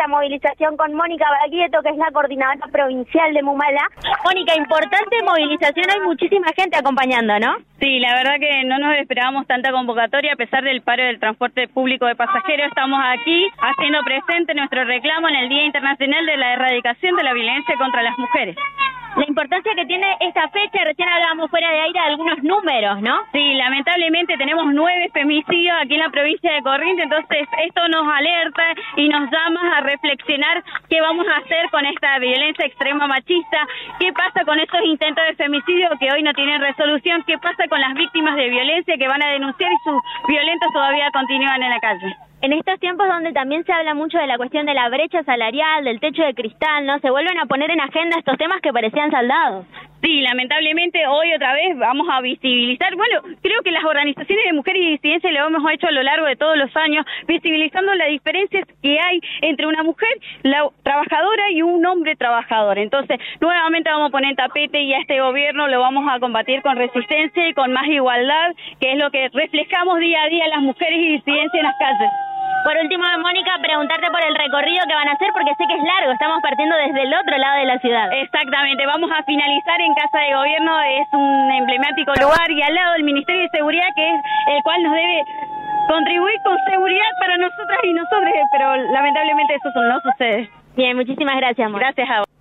la movilización con Mónica Baglietto, que es la coordinadora provincial de Mumala. Mónica, importante movilización, hay muchísima gente acompañando, ¿no? Sí, la verdad que no nos esperábamos tanta convocatoria, a pesar del paro del transporte público de pasajeros. Estamos aquí haciendo presente nuestro reclamo en el Día Internacional de la Erradicación de la Violencia contra las Mujeres. La importancia que tiene esta fecha, recién hablábamos fuera de aire de algunos números, ¿no? Sí, lamentablemente tenemos 9 femicidios aquí en la provincia de Corrientes, entonces esto nos alerta y nos llama a reflexionar qué vamos a hacer con esta violencia extrema machista, qué pasa con esos intentos de femicidio que hoy no tienen resolución, qué pasa con las víctimas de violencia que van a denunciar y sus violentos todavía continúan en la calle. En estos tiempos donde también se habla mucho de la cuestión de la brecha salarial, del techo de cristal, ¿no? Se vuelven a poner en agenda estos temas que parecían saldados. Sí, lamentablemente hoy otra vez vamos a visibilizar, bueno, creo que las organizaciones de mujeres y disidencias lo hemos hecho a lo largo de todos los años, visibilizando las diferencias que hay entre una mujer la trabajadora y un hombre trabajador. Entonces, nuevamente vamos a poner tapete y a este gobierno lo vamos a combatir con resistencia y con más igualdad, que es lo que reflejamos día a día las mujeres y disidencias en las calles. Por último, Mónica, preguntarte por el recorrido que van a hacer, porque sé que es largo, estamos partiendo desde el otro lado de la ciudad. Exactamente, vamos a finalizar en Casa de Gobierno, es un emblemático lugar, y al lado del Ministerio de Seguridad, que es el cual nos debe contribuir con seguridad para nosotras y nosotros, pero lamentablemente eso no sucede. Bien, muchísimas gracias, amor. Gracias a vos.